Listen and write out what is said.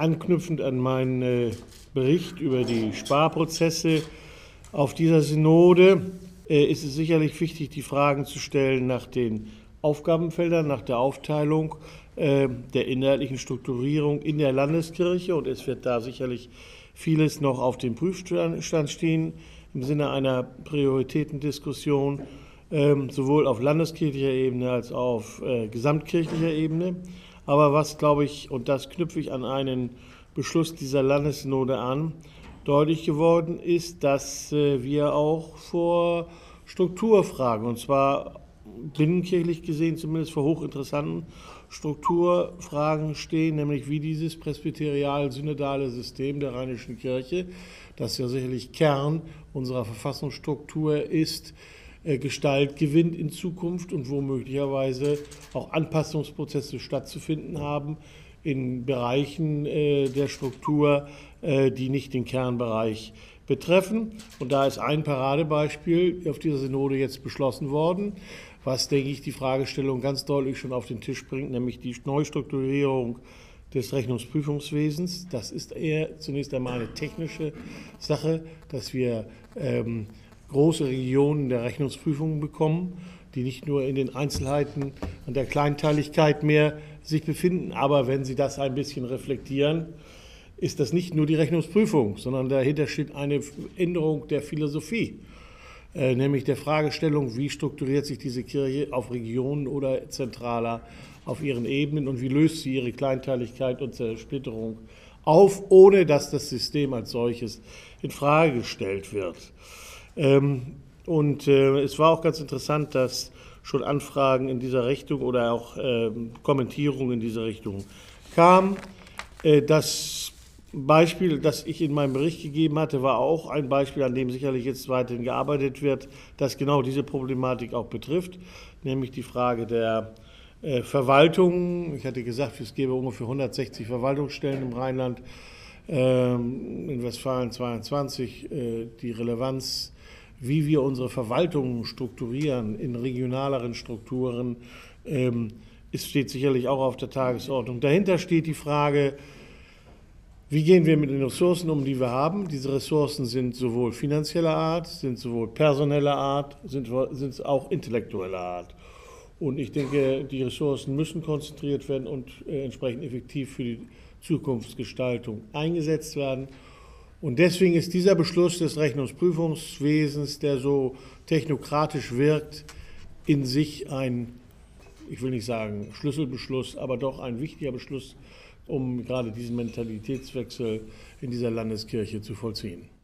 Anknüpfend an meinen Bericht über die Sparprozesse auf dieser Synode ist es sicherlich wichtig, die Fragen zu stellen nach den Aufgabenfeldern, nach der Aufteilung der inhaltlichen Strukturierung in der Landeskirche. Und es wird da sicherlich vieles noch auf dem Prüfstand stehen im Sinne einer Prioritätendiskussion, sowohl auf landeskirchlicher Ebene als auch auf gesamtkirchlicher Ebene. Aber was, glaube ich, und das knüpfe ich an einen Beschluss dieser Landessynode an, deutlich geworden ist, dass wir auch vor Strukturfragen, und zwar binnenkirchlich gesehen zumindest vor hochinteressanten Strukturfragen stehen, nämlich wie dieses presbyterial-synodale System der Rheinischen Kirche, das ja sicherlich Kern unserer Verfassungsstruktur ist, Gestalt gewinnt in Zukunft und wo möglicherweise auch Anpassungsprozesse stattzufinden haben in Bereichen der Struktur, die nicht den Kernbereich betreffen. Und da ist ein Paradebeispiel auf dieser Synode jetzt beschlossen worden, was, denke ich, die Fragestellung ganz deutlich schon auf den Tisch bringt, nämlich die Neustrukturierung des Rechnungsprüfungswesens. Das ist eher zunächst einmal eine technische Sache, dass wir große Regionen der Rechnungsprüfungen bekommen, die nicht nur in den Einzelheiten und der Kleinteiligkeit mehr sich befinden, aber wenn Sie das ein bisschen reflektieren, ist das nicht nur die Rechnungsprüfung, sondern dahinter steht eine Änderung der Philosophie, nämlich der Fragestellung, wie strukturiert sich diese Kirche auf Regionen oder zentraler auf ihren Ebenen und wie löst sie ihre Kleinteiligkeit und Zersplitterung auf, ohne dass das System als solches in Frage gestellt wird. Es war auch ganz interessant, dass schon Anfragen in dieser Richtung oder auch Kommentierungen in dieser Richtung kamen. Das Beispiel, das ich in meinem Bericht gegeben hatte, war auch ein Beispiel, an dem sicherlich jetzt weiterhin gearbeitet wird, das genau diese Problematik auch betrifft, nämlich die Frage der Verwaltung. Ich hatte gesagt, es gäbe ungefähr 160 Verwaltungsstellen im Rheinland, in Westfalen 22. Die Relevanz, wie wir unsere Verwaltungen strukturieren in regionaleren Strukturen, steht sicherlich auch auf der Tagesordnung. Dahinter steht die Frage, wie gehen wir mit den Ressourcen um, die wir haben? Diese Ressourcen sind sowohl finanzieller Art, sind sowohl personeller Art, sind auch intellektueller Art. Und ich denke, die Ressourcen müssen konzentriert werden und entsprechend effektiv für die Zukunftsgestaltung eingesetzt werden. Und deswegen ist dieser Beschluss des Rechnungsprüfungswesens, der so technokratisch wirkt, in sich ein, ich will nicht sagen Schlüsselbeschluss, aber doch ein wichtiger Beschluss, um gerade diesen Mentalitätswechsel in dieser Landeskirche zu vollziehen.